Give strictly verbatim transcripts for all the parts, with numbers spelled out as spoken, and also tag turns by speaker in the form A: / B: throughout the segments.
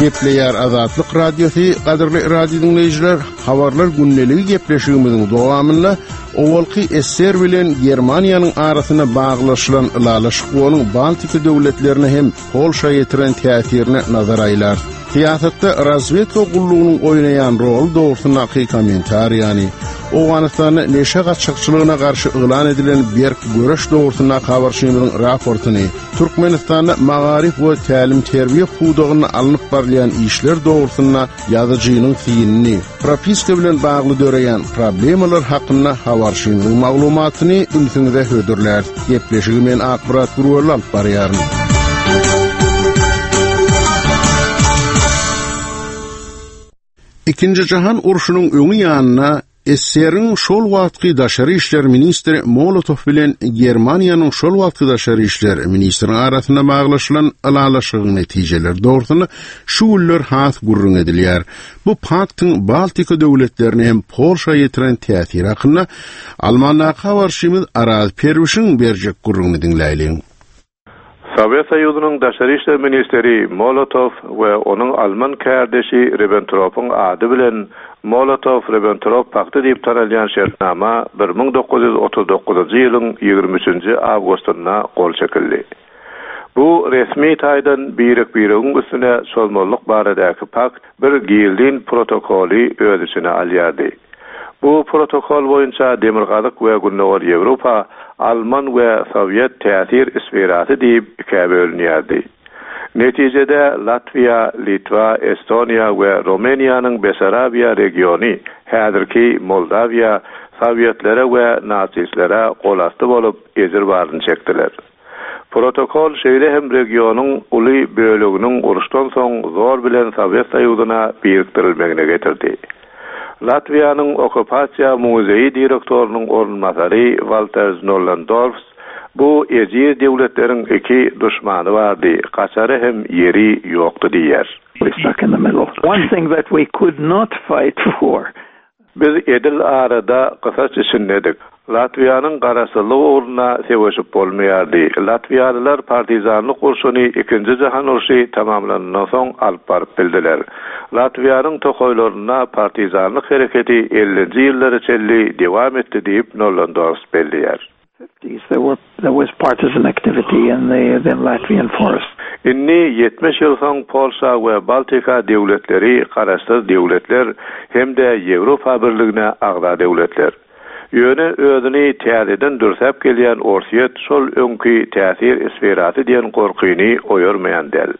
A: Gepleýär Azatlyk Radiosu, gaderli radio dinleýijiler, habarlar günneligi gepleşigimiziň dowamynda owalky S S R bilen Germaniýanyň arasyna baglaşylan ılalaşyk boluň Baltika döwletlerine hem Polşa ýetiren täsirini nazar aýlar. Siyasatda razvedka gullugynyň oýnaýan rol dogrusyna komentar, ýani Owganystanyň neşe gaççylygyna garşy ılan edilen bir göreş dogrusyna habarçymyzyň raportuny, Türkmenistanda magarif we tälim terbiýe hudugyny alınıp barlayan işler dogrusyna ýazyjynyň fiýilini, propiska bilen bagly döreýän problemalar hakynda habarçymyzyň maglumatyny ünsiňizde hödürler. Gepleşigi men akbarat gurulap barýaryn. İkinci Jahan urşunyň öňü ýanyna S S R'ň şol wagtky daşary işler ministri Molotov bilen Germaniýanyň şol wagtky daşary işler ministri arasyna baglaşylan alalaşygyň netijeleri dogrusyna şu güller has gurrun edilýär. Bu paktyň Baltika döwletlerine hem Polşa ýetiren täsiri hakynda Almanya habarçymyz Araz Perwişiň berjek gurruny dinläýin.
B: Sovyet Soýuzynyň daşary işler ministri Molotov we onuň Alman kardeşi Ribbentrop'un ady bilen Molotov-Ribbentrop pakty diýip taralýan şertnama bir ming dokuz ýüz otuz dokuzynjy ýylyň ýygrimi üçinji awgustynda gol çekildi. Bu resmi taýdan birek biregiň üstüne şolmolluk baradaky pakt bir gildin protokoli öz içine alýardy. Bu protokol boýunça demirgalyk we Günnäwar Ýewropa, Alman we Sovyet täsir isbiraty diýip iki bölünýärdi. Netijede Latviýa, Litwa, Estoniýa we Romaniýanyň Besarabiýa regiony, häzirki Moldawiýa, Sowietlere we naçistlere golasty bolup ezir baryn çekdiler. Protokol şeýle hem regionyň uly böleginiň uruşdan soň zor bilen Sovyet Soýuzyna biriktirilmegine getirdi. Latviýanyň okupasiýa muzeyi direktorunyň ornmasary Walter Nollendorf bu ejir devletleriň iki düşmany bardy, gaçary hem yeri ýokdy diýer.
C: We stuck in the middle. One thing that we could not fight for.
B: Biz edil arada gysaç içindedik. Latviýanyň garasylygy uğruna seweşip bolmaýardy. Latviýalylar partizanlyk urşuny ikinji jahan urşy tamamlanandan soň alyp baryp bildiler. Latviýanyň tokoýlaryna partizanlyk hereketi ellinji ýyllar içinde dewam etdi diýip Nollendorf belliýär.
C: There were there was partisan activity in the, the Latvian forest.
B: Inni yetmiş ýyl soň Polşa we Baltika döwletleri garaşsyz döwletler hemde Ýewropa Birligine agda döwletler. Ýöne özüni täzeden dürsep gelýän Orsiýet şol öňki täsir isbiraty diýen gorkyny oýarmaýan del.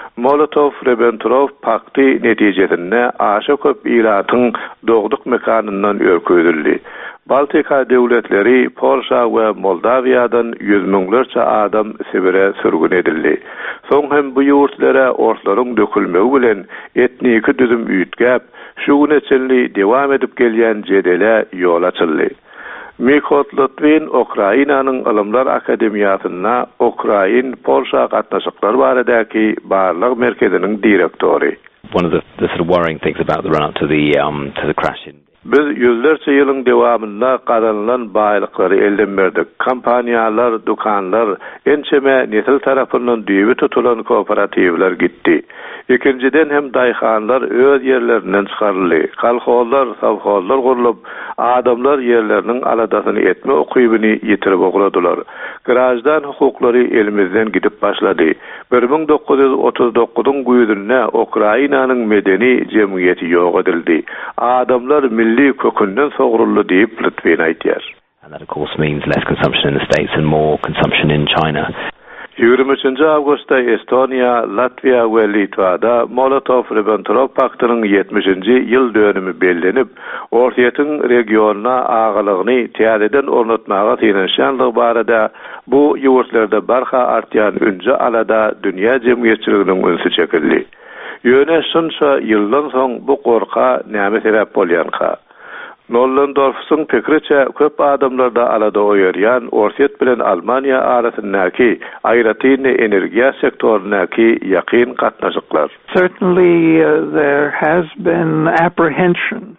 B: Molotov-Ribbentrop pakty netijesinde aşa köp iratyň dogduk mekanyndan örködildi. Baltika döwletleri Polşa we Moldawiýadan ýüz miňlerçe adam Sibire sürgün edildi. Soň hem bu ýurtlara ortlaryň dökülmegi bilen etniki düzüm üýtgäp, şu güneçli dewam edip gelýän jedele ýol açyldy. Mikhail Litvin Ukrainanyň Ilmlar Akademiýasyna Ukrain Polşa gatnaşyklar baradaky barlyk merkeziniň direktori.
D: One of the, the sort of worrying things about the run up to the um to the crash in
B: Biz yüzlerce ýylyň dewamynda kazanılan baýlyklary elden berdik. Kompaniýalar, dukanlar, ençeme nesil tarapyndan düýbi tutulan kooperativler gitdi. Ikinciden hem daýhanlar öz ýerlerinden çykaryldy. Kalhollar, savhollar gurulyp, adamlar ýerleriniň aladasyny etme okybyny ýitirip okladylar. Garajdan hukuklary elimizden gidip başlady. bir ming dokuz ýüz otuz dokuzyň güýdünde Ukrainanyň medeni jemgyýeti ýok edildi. Adamlar milli kökünden sogruldy diýip Litvin aýtýar.
D: And that of course means less consumption in the States and more consumption in China.
B: ýygrimi üçinji awgustda Estoniýa, Latviýa we Litwada Molotov-Ribbentrop paktynyň ýetmişinji ýyl dönümi bellenip, Orsiýetiň regionuna agylygyny täzeden ornatmaga synanşanlygy barada bu ýurtlarda barha artýan önce alada dünýä jemgyýetçiliginiň önsi çekildi. Ýöne şunça ýyldan soň bu gorka näme sebäp bolýanka? Nollendorf'un pikriçe köp adamlarda alada oýarýan Orsiýet bilen Almaniýa arasyndaky aýratyn energiýa sektorunaky ýakyn gatnaşyklar.
C: Certainly uh, there has been apprehension.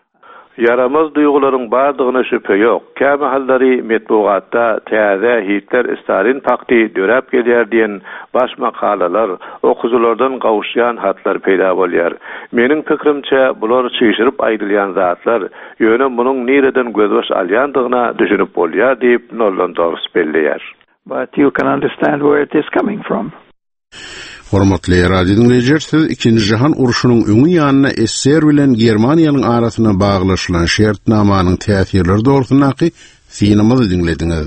B: Yaramaz duyguların bardygyna şüphe yok. Käme hallary metbuatda täze Hitler Stalin pakty dörep gelýär diýen baş makalalar, okuzulardan gawuşýan hatlar peýda bolýar. Meniň pikirimçe bular çyşyryp aýdylýan zatlar ýöne munyň nireden gözbaş alýandygyna düşünüp bolýar diýip Nolan Dawes belleýär.
C: But you can understand where it is coming from.
A: Hormatly radio dinleyijiler, siz ikinji jahan uruşunyň öňü ýanyna S S R bilen Germaniýanyň arasyna baglaşylan şertnamanyň täsirleri dogrusynaky sinemazy dinlediňiz.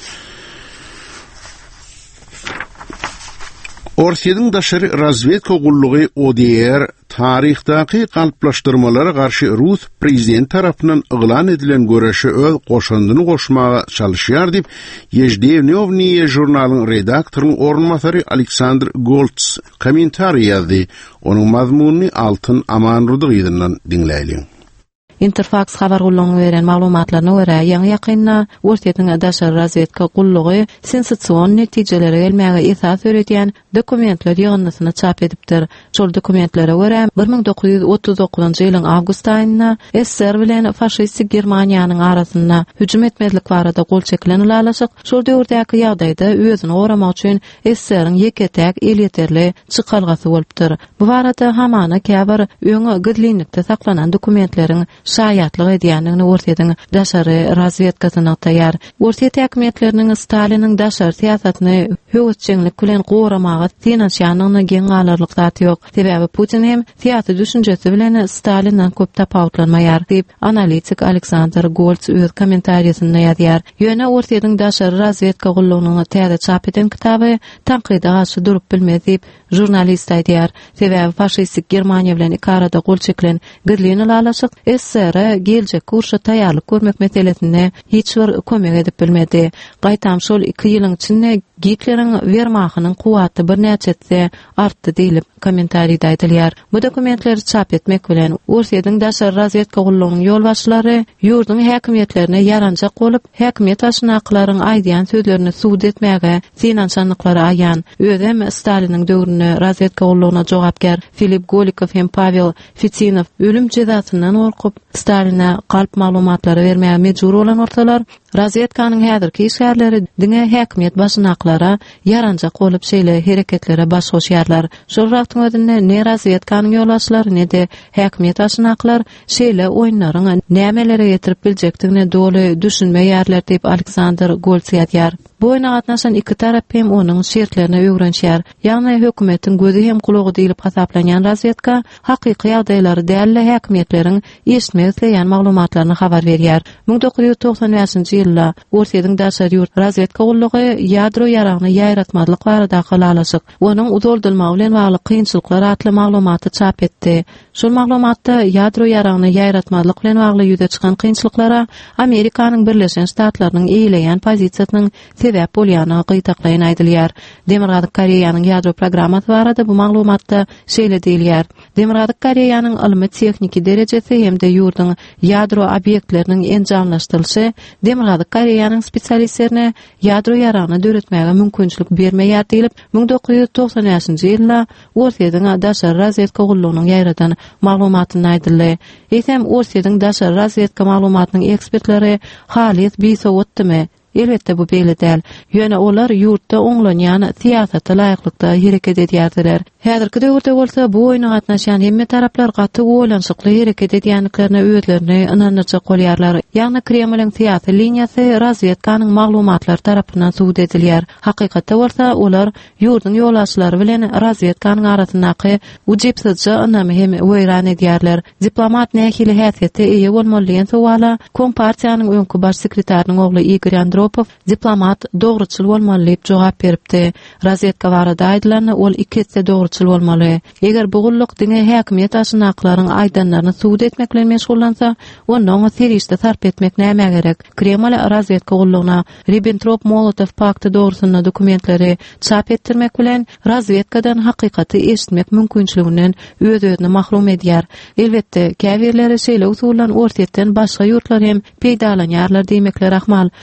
A: Orsiýanyň daşary razvedka gullugy O D R tarihdaky galplaşdyrmalara garşy Rus prezident tarapyndan yglan edilen göreşe öz goşandyny goşmaga çalışýar diýip Yezhdevnyovniye jurnalynyň redaktorynyň ornmasary Aleksandr Golts kommentary ýazdy. Onuň mazmunyny Altyn Amanrudygyňdan dinleýäliň.
E: Interfax habar gullugyny beren maglumatlaryna görä, ýa-ni ýakynda Orsiýanyň daşary razvedka gullugy sensasiýon netijelere gelmäge esas öýretýän dokumentler ýygynyny çap edipdir. Şol dokumentlere görä bir ming dokuz ýüz otuz dokuzunçy ýylyň awgust aýynda S S R bilen faşistik Germaniýanyň arasynda hüjüm etmezlik barada gol çekilen ulalaşyk şol döwürdäki ýagdaýda özüni goramak üçin S S R'ň ýeketäk elýeterli çykalgasy bolupdyr. Bu barada hamana käbir öňe gizlilikde saklanan dokumentleriň şaýatlyk edýändigini Orsiýanyň daşary razvedkasyna taýýar. Orsiýa häkimetleriniň Staliniň daşary siýasatyny höwetçilik bilen goramagy finansiýanyny geň alarlyk zaty ýok. Sebäbi Putin hem siýasy düşünjesi bilen Stalindən köp tapawutlanmaýar diýip analitik Aleksandr Golts öz kommentariýasynda ýazýar. Ýöne Orsiýanyň daşary razvedka gullugynyň täze çap eden kitaby tanqida garşy durup bilmez diýip jurnalist aýdýar. Sebäbi faşistik Germaniýa bilen iki arada gol çekilen gizliň ulalaşyk S S R geljek kurşa taýýarlyk görmek meselesine hiç bir kömek edip bilmedi. Gaýtam şol iki ýylyň içinde Hitleriň Wehrmachtynyň kuwaty bir näçetse artdy diýilip kommentariyda aýdylýar. Bu dokumentleri çap etmek bilen Orsiýanyň daşary razvedka gullugynyň ýolbaşçylary ýurdun häkimetlerine ýaranjak bolup, häkimet aşnaklaryň aýdýan sözlerini suwd etmäge finansiýanlyklary aýan. Özem Staliniň döwrüne razvedka gullugyna jogapkar Filip Golikov hem Pavel Fitsinow ölüm jezasyndan gorkup Staline galp maglumatlary bermäge mejbur bolan ortalar razvedkanyň häzirki işgärleri diňe häkimet başynaklara ýaranjak bolup şeýle hereketlere baş goşýarlar. Şol wagtyň özünde ne razvedkanyň ýolbaşçylary ne de häkimet başynaklar şeýle oýunlaryň nämelere getirip biljekdigine doly düşünmeýärler diýip Aleksandr Golts ýazýar. Bu oyuna gatnaşan iki tarap hem onun şertlerine öwrenşýär. Ýagny hökümetiň gözi hem kulagy diýilip hasaplanýan razvedka hakyky ýagdaýlary dälle häkimetleriň eşitmeýän maglumatlaryny habar berýär. ming dokuz ýüz toksan beşinçi ýylda Orsiýanyň daşary ýurt razvedka gullugy ýadro ýaragyny ýaýratmadlyk barada galalaşyk. Onuň uzoldylmagy bilen bagly kynçylyklar atly maglumaty çap etdi. Şol maglumatda ýadro ýaragyny ýaýratmadlyk bilen bagly ýüze çykan kynçylyklara Amerikanyň Birleşen Ştatlarynyň eýleýän pozisiýasynyň sebäp bolýany gytaklaýan aýdylýar. Demirgazyk Koreýanyň ýadro programmasy barada bu maglumatda şeýle diýilýär. Demirgazyk Koreýanyň ilmi texniki derejesi hem de ýurdun ýadro obýektleriniň enjamlaşdyrylyşy Demirgazyk Koreýanyň spesialistlerine ýadro ýaragyny döretmäge mümkinçilik bermeýär diýilip ming dokuz ýüz toksan beşinçi ýylda Orsiýanyň daşary razvedka gullugynyň ýaýratan maglumatyny aýdyldy. Eýsem Orsiýanyň daşary razvedka maglumatynyň ekspertleri Halis Bisowotdymy? Elbette bu beýle däl. Ýöne olar ýurtda oňlanýan siýasata laýyklykda hereket edýärdiler. Häzirki döwürde bolsa bu oýuna gatnaşan hemme taraplar gaty oýlanşykly hereket edýänliklerine özlerini inanyrjak bolýarlar. Ýagny Kremliň siýasy liniýasy razvedkanyň maglumatlary tarapyndan suwd edilýär. Hakykatda bolsa olar ýurdun ýolbaşçylary bilen razvedkanyň arasyndaky ujepsizja ynamy hem weýran edýärler. Diplomat nähili häsiýetde eýe bolmaly sowala Kompartiýanyň öňkü baş sekretärining ogly Igor Andropov diplomat dogruçyl bolmaly diýip jogap beripdi. Razvedka barada aýdylany ol ikisi dogruçyl bolmaly. Eger bu gulluk diňe häkimet aşnaklaryň aýdanlaryny suwd etmek bilen meşgullansa, onuň serişde sarp etmek näme gerek? Kreml razvedka gullugyna Ribbentrop-Molotov pakty dogrusyna dokumentleri çap etdirmek bilen razvedkadan hakykaty eşitmek mümkinçiliginden öz-özüni mahrum edýär. Elbetde käbirleri şeýle usulan Orsiýetden başga ýurtlar hem peýdalanýarlar diýmekler ahmal. Mysal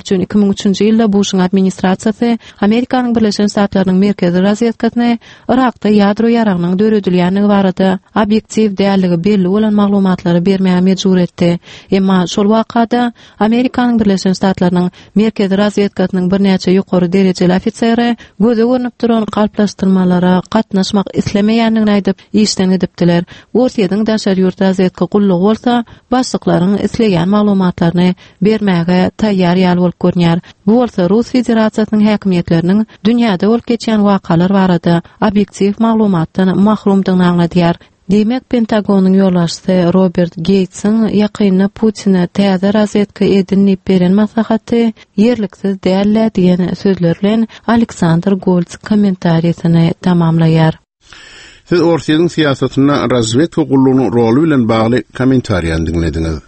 E: üçin iki ming üçünji ýylda Bush'un administrasiýasy Amerikanyň Birleşen Ştatlarynyň merkezi razvedkasyny Irakda ýadro ýaragnyň döredilýänligi barada obyektiv dälligi belli bolan maglumatlary bermäge mejbur etdi. Emma şol wakada Amerikanyň Birleşen Ştatlarynyň merkezi razvedkasynyň bir näçe ýokary derejeli ofiseri göze görünüp duran galplaşdyrmalara gatnaşmak islemeýänligini aýdyp işden edipdiler. Wortiýeň daşary ýurt razvedka gullugy bolsa, başlyklaryň isleýän maglumatlaryny bermäge taýýar ýaly bolup görnýär. Bu bolsa Rus Federasiýasynyň häkimiýetleriniň dünýäde bolup geçýän wakalar barada obyektiv maglumatdan mahrumdygyny aňladýar. Demek Pentagonyň ýolbaşçysy Robert Gates'in ýakynda Putin'e täze razvedka edinip beren maslahaty yerliksiz däl diýen sözler bilen Alexander Goltz kommentariýasyny tamamlaýar.
A: Siz Orsiýanyň siýasatyna razvedka gullugynyň rolu bilen bagly kommentariýany dinlediňiz.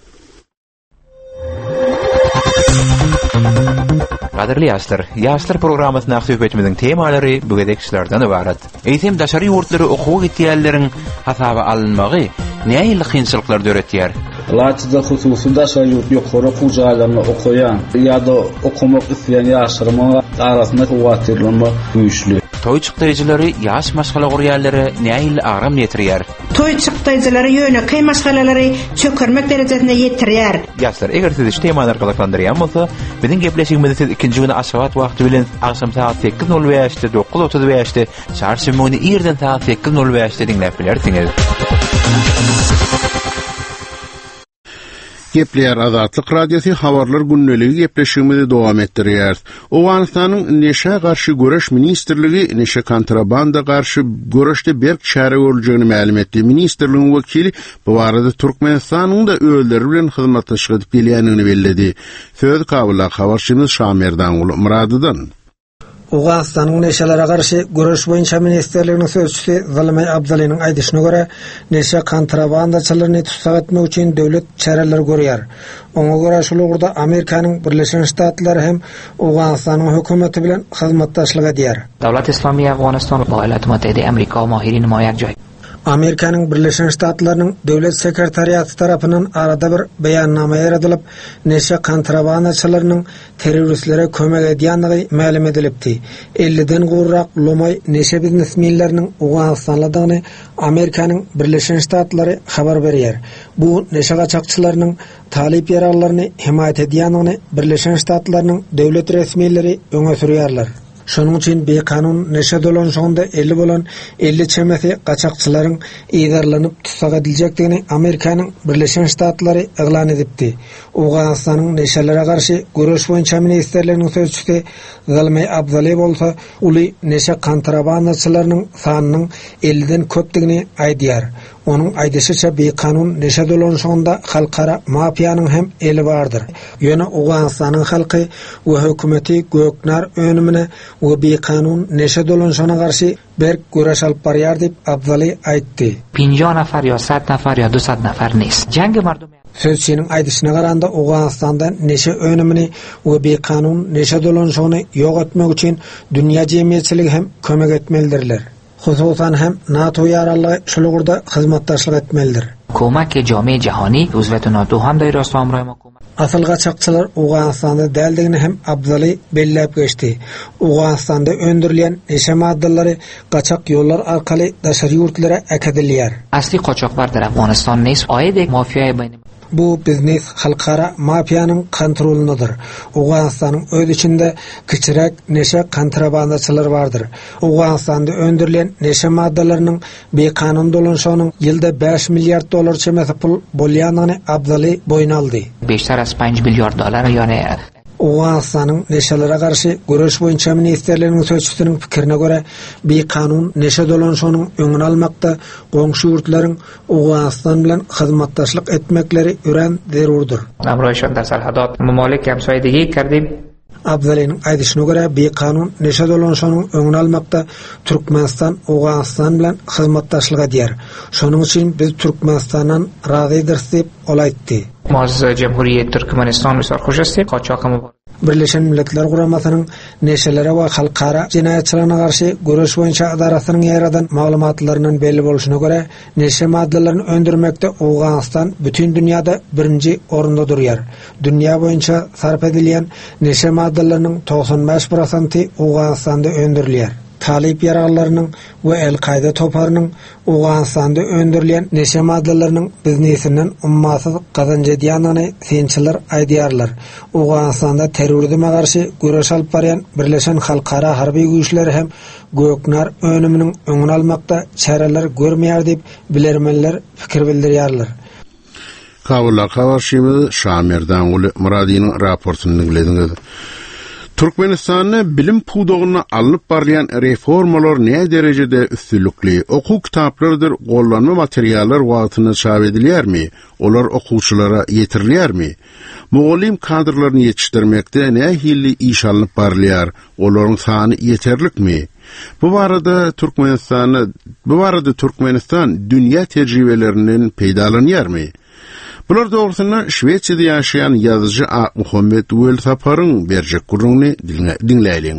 F: Qadirli ýaşlar, ýaşlar programmasyna söhbetimiziň temalary bu gedekçilerden ibaret. Eýsem daşary ýurtlary okuw gitýärleriň hasaby alınmagy näýe kynçylyklar döretýär?
G: Laçyda hususy daşary ýurt ýokary okuw jaýlaryny okuyan ýa-da okumak isleýän ýaşlaryň arasynda kuwatyrlama güýçli.
F: Toy çykdyjylary ýaş maşgala gurýarlary näýe agram ýetirýär?
H: Toy çykdyjylary ýöne kyn maşgalalary çökermek derejesine ýetirýär.
F: Ýaşlar, eger siz şu temalar galaklandyrýan bolsa, biziň gepleşigimizi siz ikinji güni aşagat wagty bilen akşam saat sekiz nol beşde dokuz otuz beşde çarşamba günü ýerden saat sekiz nol beşde dinläp bilersiňiz.
A: Gepleýär Azatlyk Radiosu habarlar günneligi gepleşigimizi dowam etdirýär. Owganystanyň neşe garşy göreş ministrligi neşe kontrabanda garşy göreşde berk çare görüljegini ma'lum etdi. Ministrligiň wekili bu barada Türkmenistanyň da öýleri bilen hyzmatlaşyk edip gelýänini belledi. Söz kabula habarçymyz Şamerdan uly Muradydan.
I: Owganystanyň neşelere garşy göreş boýunça ministrliginiň sözçüsi Zalmay Abdalynyň aýdyşyna görä, neşe kontrabandaçylaryny tutsak etmek üçin döwlet çareler görýär. Oňa görä şol ugurda Amerikanyň Birleşen Ştatlary hem Owganystanyň hökümeti bilen hyzmatdaşlyk edýär.
J: Dawlat Islamiyya Awganystan Baýlat Mutahhide Amerika mahirini namaýar joy.
I: Amerikanyň Birleşen Ştatlarynyň döwlet sekretariýaty tarapyndan arada bir beýannama ýaradylyp, neşe kontrabandaçylarynyň teröristlere kömek edýänligi ma'lum edilipdi. elliden gurrak lomay neşe biznesmenleriniň Owganystanlydygyny Amerikanyň Birleşen Ştatlary habar berýär. Bu neşe gaçakçylarynyň talip ýaraklaryny himayet edýänligini Birleşen Ştatlarynyň döwlet resmiýetleri öňe sürýärler. Şonuň üçin bekanun neşe dolanşygynda elli bolan elli çemesi gaçakçylaryň eýdarlanyp tutsak ediljekdigini Amerikanyň Birleşen Ştatlary eglan edipdi. Owganystanyň neşelere garşy göreş boýunça ministrliginiň sözçüsi Zalmay Abdaly bolsa, uly neşe kontrabandaçylarynyň sanynyň elliden köpdigini aýdýar. Onun aýdyşyça bekanun neşe dolanşygynda halkara mafiýanyň hem eli bardyr. Ýöne Owganystanyň halky we hökümeti göknar önümine we bekanun neşe dolanşygyna garşy berk göreş alyp barýar diýip Abdaly aýtdy.
J: پنجاه نفر یا صد نفر یا دویست نفر نیست. جنگ مردم
I: Sözçüniň aýdyşyna garanda Owganystanda neşe önümini we bekanun neşe dolanşygyny ýok etmek üçin dünýä jemgyýetçiligi hem kömek etmelidirler. Hususan hem NATO ýaraly şol ugurda hyzmatdaşlyk etmelidir.
J: کمک جامعه جهانی عضویت ناتو هم در راست امرای ما کمک.
I: Asıl gaçakçylar Owganystanda däldigini hem Abdaly belläp geçdi. Owganystanda öndürilen neşe maddalary gaçak ýollar arkaly daşary ýurtlara äkedilýär.
J: Asli qaçaklar در افغانستان نیست. آید مافیای بین
I: Bu biznes halkara mafiyanın kontrolündedir. Owganystanyň öz içinde kiçirek neşe kontrabandaçylar vardır. Owganystanda öndürilen neşe maddalarynyň bekanun dolanşygynyň ýylda beş milyard dolar çemesi pul bolýanyny Abdaly boyun aldy.
J: بیشتر از پنج میلیارد دلار یعنی
I: Owganystanyň neşelere garşy göreş boýunça ministrliginiň sözçüsiniň pikirine görä, bekanun neşe dolanşygynyň öňüni almakda goňşy ýurtlaryň Owganystan bilen hyzmatdaşlyk etmekleri ören zerurdur.
J: امرایشان در سرحدات ممالک همسایگی کردیم.
I: Abdalyň aýdyşyna görä, bekanun neşe dolanşygynyň öňüni almakda Türkmenistan Owganystan bilen hyzmatdaşlyk edýär. Şonuň üçin biz Türkmenistandan razydyr diýip ol aýtdy.
J: ما از جمهوری ترکمنستان بسیار خوش هستیم. قاچاق مبارک.
I: Birleşen Milletler Guramasynyň neşelere we halkara jinayatçylaryna garşy göreş boýunça adarasynyň ýaradan maglumatlarynyň belli boluşyna görä, neşe maddalaryny öndürmekde Awganistan bütün dünýäde birinji orunda durýar. Dünýä boýunça sarf edilýän neşe maddalarynyň doksan beş prosenti Awganistanda öndürilýär. Talip yararlarının ve El-Qaida toparının Awganistanda öndürilen neşe maddalarynyň biznesinden ummasız kazanç edýändigini sençiler aýdýarlar. Awganistanda terrorizme garşy göreş alyp barýan Birleşen Halkara harby güýçleri hem göknar önüminiň öňüni almakda çareler görmeýär diýip bilermenler pikir bildirýärler.
A: Kabullar habarşymyzy Şamerdan uly Muradinyň raportuny dinlediňiz. Türkmenistan'da bilim pudoğuna alınıp barlayan reformalar ne derecede üstünlükli? Oku kitaplarıdır, gollanma materyaller vaatına çap edilýär mi? Olar okuwçylara yetirilýär mi? Muallim kadrlaryny yetişdirmekde ne hilli iş alınıp barlaýar? Olaryň sany yeterlik mi? Bu barada Türkmenistan'da bu barada Türkmenistan dünýä tejribelerinden peýdalanýar mi? Bular doğrusunda Şweçýada ýaşaýan ýazyjy Muhammed Uwel Saparyň berjek gurruny dinleýin.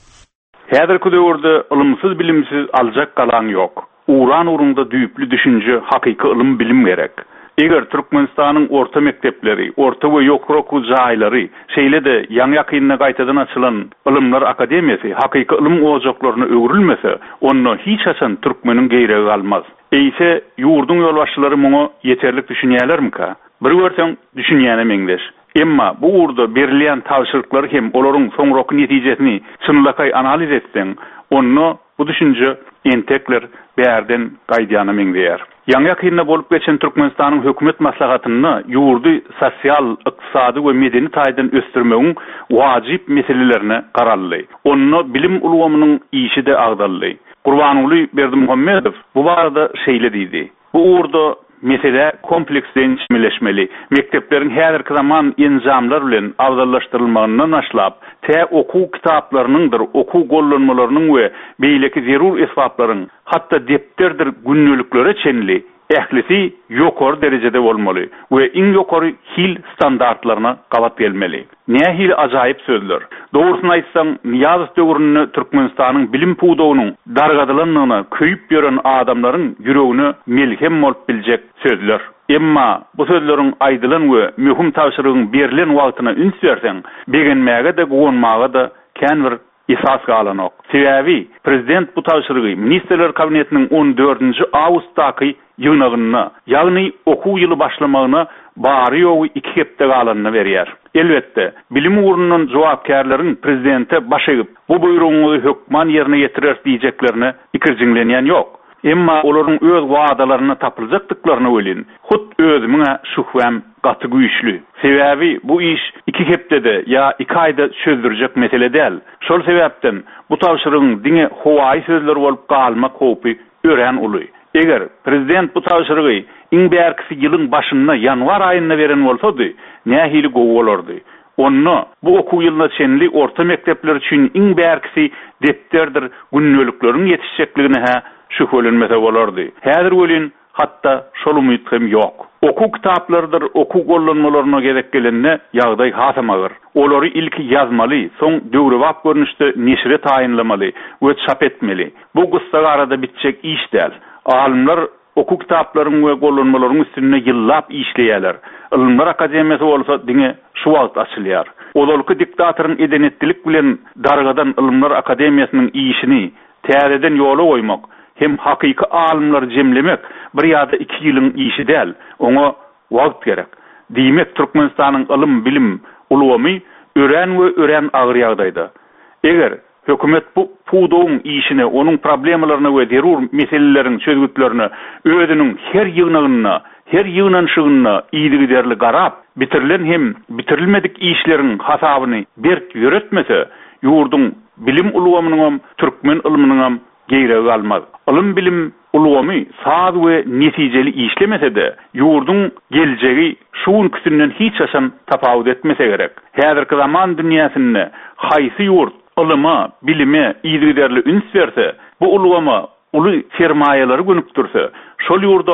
K: Häzirki döwürde ilmsiz bilimsiz aljak galan ýok. Uran urunda düýpli düşünje, hakyky ilim bilim gerek. Eger Türkmenistanyň orta mektepleri, orta we ýokary okuw jaýlary, şeýle-de ýaňy ýakynyna gaýtadan açylan Ilimler Akademiýasy hakyky ilim ojaklaryna öwrülmese, onu hiç haçan türkmeniň geýregi galmaz. Eýse ýurdun ýolbaşçylary muňa ýeterlik düşünýärlermi-ka? Bir görseň düşünýäne meňdeş. Emma bu urda berilýän tawşyryklary hem olaryň soňraky netijesini çynlakay analiz etseň, onu bu düşünje entekler bärden gaýdýany meňdeýär. Ýaňy ýakynyna bolup geçen Türkmenistanyň hökümet maslahatyny ýurdy sosial, ykdysady we medeni taýdan ösdürmegiň wajyp meselelerine garaldy. Onu bilim ulgamynyň işi de agdaldy. Gurbanuly Berdimuhammedow bu barada şeýle diýdi. Bu urda mesele komplekslenişmeli. Mekteplerin häzirki zaman enzamlar bilen awdallaşdyrylmagyny başlap, te okuw kitaplarynyňdyr, okuw gollanmalarynyň we beýleki zerur esbaplaryň, hatda depterdir günnüliklere çenli, ählisi ýokary derejede bolmaly we iň ýokary hil standartlaryna gawat gelmeli. Ne hil ajaýyp sözler. Dogrusyny aýtsaň, Niýazow döwründe Türkmenistanyň bilim puwdogynyň dargadylanlygyna köýüp ýören adamlaryň ýüregine melhem bolup biljek sözler. Emma bu sözleriň aýdylan we möhüm tawşyrygyň berilen wagtyna üns berseň, begenmäge de goňmaga da känbir esas galanok. Sebebi prezident bu tawşyrygy Ministrler Kabinetiniň on dördünji awgustdaky ýygnagyna, ýagny okuw ýyly başlamagyna bary ýogy iki hepde galanyny berýär. Elbetde, bilim ugrunun jogapkärleriň prezidente baş egip, bu buýrugyny hökman ýerine ýetirer diýjeklerini ikirjiňlenýän ýok. Emma olaryň öz wagdalaryna tapyljakdyklaryny welin, hut özüme şühwem gaty güýçlü. Sebebi bu iş iki hepdede ýa iki aýda çözdürjek mesele däl. Şol sebäpden bu tawşyryň diňe howaý sözler bolup galmak howpy ören uly. Eger prezident bu tawşyrygy iň bärkisi ýylyň başynda ýanwar aýyna beren bolsady, nähili gowy bolardy. Onu bu okuw ýylyna çenli orta mektepler üçin iň bärkisi depterdir günnülikleriň ýetişjekligine ha şühwelenmese bolardy. Häzir welin hatda şol umyt hem ýok. Okuw kitaplardyr, okuw gollanmalaryna gerek gelende ýagdaý hasamagyr. Olary ilki ýazmaly, soň döwrebap görnüşde neşre taýinlamaly we çap etmeli. Bu gyssaga arada bitjek iş däl. Alimler okuw kitaplaryň we gollanmalaryň üstüne ýyllap işleýärler. Ilimler Akademiýasy bolsa diňe şu wagt açylýar. Olalky diktatoryň edenetlik bilen dargadan Ilimler Akademiýasynyň işini täzeden ýola goýmak hem hakyky alimler jemlemek bir ýa-da iki ýylyň işi däl. Oňa wagt gerek. Diýmek Türkmenistanyň ilim bilim ulgamy ören we ören agyr ýagdaýda. Eger hökümet bu puwdogyň işine, onuň problemalaryna we zerur meseleleriň çözgütlerini özüniň her ýygnagyna, her ýygnanşygyna iýdigiderli garap, bitirilen hem bitirilmedik işleriň hasabyny berk ýöretmese, ýurdun bilim ulgamynyň, türkmen ilminiň geýregi galmaz. Ilim bilim ulgamy saz we netijeli işlemese de, ýurdun geljegi şuň küsünden hiç haçan tapawut etmese gerek. Häzirki zaman dünýäsinde haýsy ýurt ilyma, bilime iýdigiderli üns berse, bu ulgama uly sermaýelary gönüp dursa, şol ýurdam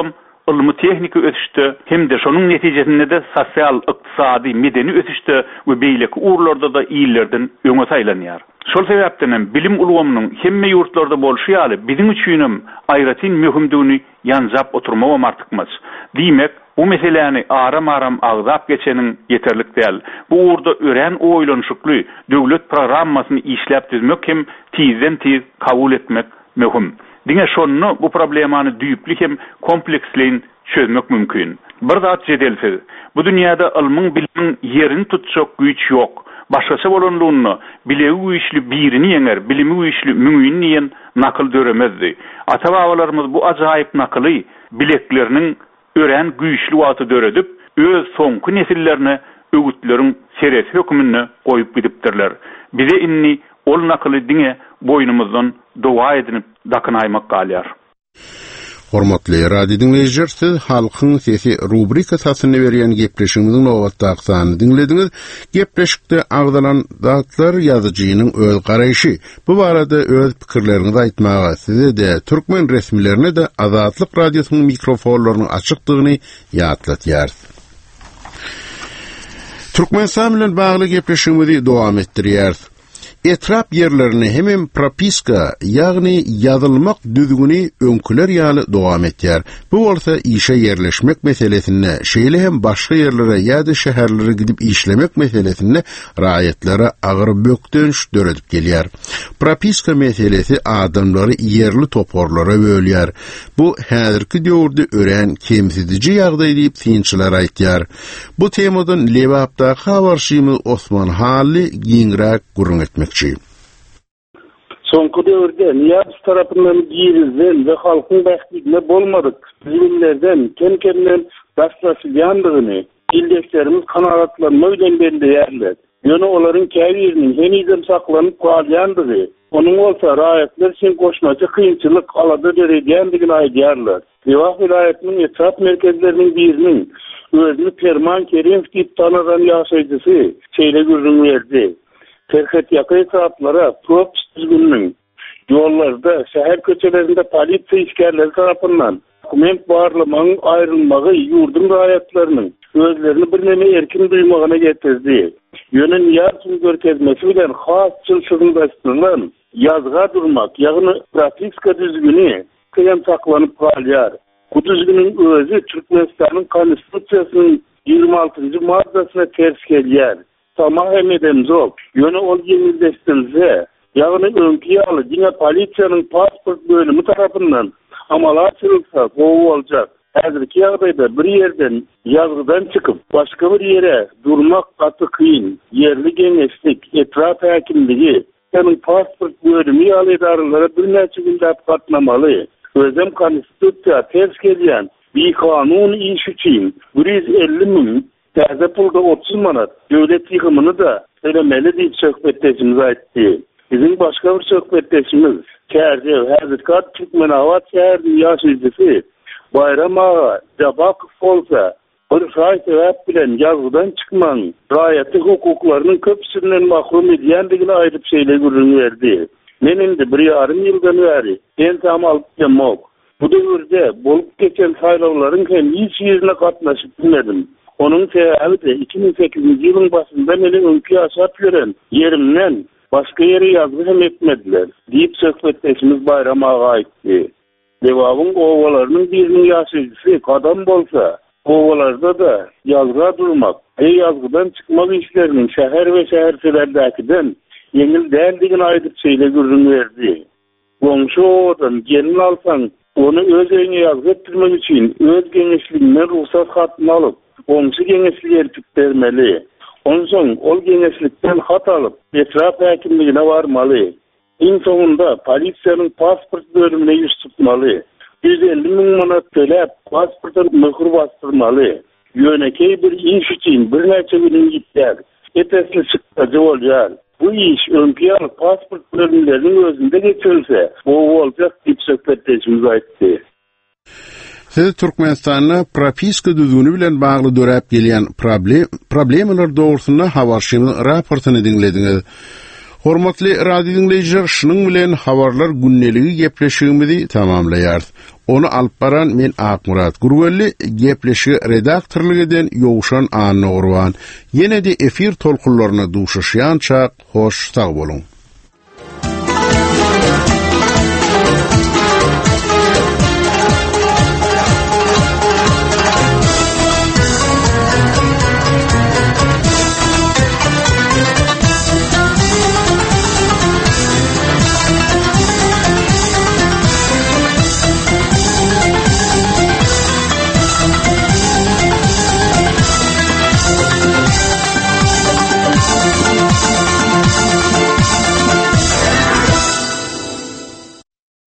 K: ılmy tehnika ötüşdi, hem de şonuň netijesinde de sosial, ykdysady, medeni ötüşdi we beýleki urlarda da iýillerden öňe saýlanýar. Şol sebäpden bilim ulgamynyň hemme ýurtlarda bolşy ýaly biziň üçin aýratyn möhümdigini ýanjap oturmagam artykmaz. Diýmek, bu meseleni aram-aram agzap geçeniň yeterlik däl. Bu urda ören oýlanşykly döwlet programmasyny işläp düzmek hem tizden tiz kabul etmek möhüm. Diňe şonu bu problemany düýpli hem kompleksleýin çözmek mümkin. Bir zat jedelsiz. Bu dünýäde ilmiň bilimiň ýerini tutjak güýç ýok. Başgaça bolanlygyny, bilegi güýçli birini ýeňer, bilimi güýçli müňini ýen nakıl döremezdi. Ata-babalarymyz bu ajaýyp nakyly bilekleriniň ören güýçli waty döredip, öz soňky nesillerine ögütleriň seresi hökmünde goýup gidipdirler. Bize inni ol nakyly diňe boýnumyzdan dowa edinip dakynaymak galýar.
A: Hormatly radio dinleýijiler, siz halkyň sesi rubrika tasyny berýän gepleşigimiziň nowatdakyny dinlediňiz. Gepleşikde agdalan zatlar ýazyjynyň öz garaýşy. Bu barada öz pikirlerinizi aýtmaga, size de türkmen resmilerine de Azatlyk radiosynyň mikrofonlarynyň açykdygyny ýatlatýar. Türkmenistan bilen bagly gepleşigimizi dowam etdirýär. Etrap yerlerini hemen propiska, ýagny ýazylmak düzgüni öňküler ýaly dowam etýär. Bu bolsa işe yerleşmek meselesinde, şeýle hem başga yerlere ýa-da şäherlere gidip işlemek meselesinde raýatlary agyr bökdönüş döredip gelýär. Propiska meselesi adamlary yerli toporlara bölýär. Bu häzirki döwürde ören kemsiziji ýagdaý diýip synçylar aýtýar. Bu temadan Lewapda habarşymyz Osman Halli giňrak gurrun etmek.
L: Soňky döwürde Niyaz tarapyndan giýirilýän we halkyň bäxtligine bolmadyk bilimlerden kem-kemden daslaşylýandygyny ildeşlerimiz kanagatlanmak bilen belleýärler. Ýöne olaryň käbiriniň henizem saklanyp galýandygy, onuň bolsa raýatlar üçin goşmaça kynçylyk alada berýändigini aýdýarlar. Ýa vilayatynyň etrap merkezleriniň biriniň özüni Perman Kerimov diýip tanagan ýaşaýjysy şeýle görüň berdi. Terhet yakı etraflara prop düzgünlüğün yollarda, şehir köçelerinde polisiya iskerleri tarafından dokument bağırlamanın ayrılmağı yurdun raýatlarynyň özlerini bir neme erkin duymağına getirdi. Yönün yarısını görkezmesi bilen has çılçılındaştırılan yazga durmak, ýagny propiska düzgünü kıyam saklanıp galýar. Bu düzgünün özü Türkmenistanyň konstitusiýasynyň ýygrimi altyncy maddasyna ters gelýär. Tamamen edemzok. Yöne ol ýeňildeşdirilse, ýagny öňki ýaly diňe polisiýanyň pasport bölümi tarapyndan amala açylsa, bu boljak. Häzirki ýagdaýda bir ýerden ýazgydan çykyp, başga bir ýere durmak gaty kyn, yerli geňeşlik, etrap häkimligi, ýani pasport bölümi ýaly edarlara bir näçe günde gatnamaly. Özüm konstitusiýa ters gelýän bir kanun iş üçin bir yüz elli min Täze pulda otuz manat döwlet ýygymyny da ölemeli diýip söhbetdeşimiz aýtdy. Bizim başga bir söhbetdeşimiz Kärje häzirki Türkmenawat şäheriniň ýaşaýjysy Bayram ağa Jabakow bolsa bir şaý sebäp bilen ýazgydan çykmaň, raýaty hukuklarynyň köpsünden mahrum edýändigini aýdyp şeýle görüň berdi. Men indi bir ýarym ýyldan bäri ensam alyp gelmek. Bu döwürde bolup geçen saýlawlaryň hem hiç ýerine gatnaşyp bilmedim. Onun sebebi de iki bin sekizinci ýylyň başynda meni öňki ýaşap ýören ýerimden başga ýere ýazgy hem etmediler diýip söhbetdeşimiz Bayram ağa aýtdy. Dewabyň owalarynyň biriniň ýaşaýjysy kadam bolsa, owalarda da ýazga durmak, ey ýazgydan çykmak işleriniň şäher we şäherçilerdäkinden ýeňil däldigini aýdyp şeýle görüň berdi. Goňşy owadan gelin alsaň, onu öz öýüne ýazga etdirmek üçin öz geňeşliginden ruhsat hatyny alyp Onçu geňeşlik erkip bermeli. Onsoň ol geňeşlikden hat alyp, etrap häkimligine barmaly. Iň soňunda polisiýanyň pasport bölümine ýüz tutmaly. yüz elli min manat töläp, pasporta möhür bastyrmaly. Ýönekey bir iş üçin bir näçe gün gitler. Etesli çykdy bolýar. Bu iş öňki ýaly pasport bölümleriniň özünde geçilse, bu boljak diýip söhbetdeşimiz aýtdy.
A: Siz Türkmenistanyň propiska düzgüni bilen bagly döräp gelýän problem problemler dogrusyna habarşymyň raportyny dinlediňiz. Hormatly radio dinleýijiler, şunyň bilen habarlar günneligi gepleşigimizi tamamlaýar. Onu alıp baran men Akmurat Gurgelli gepleşi redaktorlygiden Yowşan Anna Urban. Yine de efir tolkullaryna duşuşýança hoş sag bolun.